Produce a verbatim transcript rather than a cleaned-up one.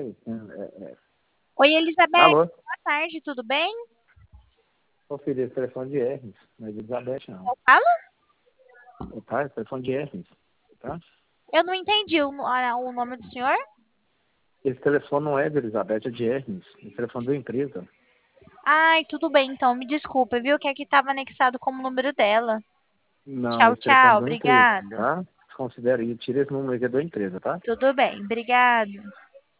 vai. É, é. Oi, Elizabeth. Alô? Boa tarde, tudo bem? Ô, filho, esse telefone de Hermes, não é de Elizabeth, não. Eu falo? Ô, tá, esse telefone de Hermes, tá? Eu não entendi o, a- o nome do senhor. Esse telefone não é de Elizabeth, é de Hermes. Esse telefone da empresa. Ai, tudo bem, então. Me desculpa, viu? Que aqui estava anexado como número dela. Não, Tchau, esse telefone tchau. é da empresa, Obrigada. tá? Considere aí, tira esse número aqui da empresa, tá? Tudo bem, obrigada.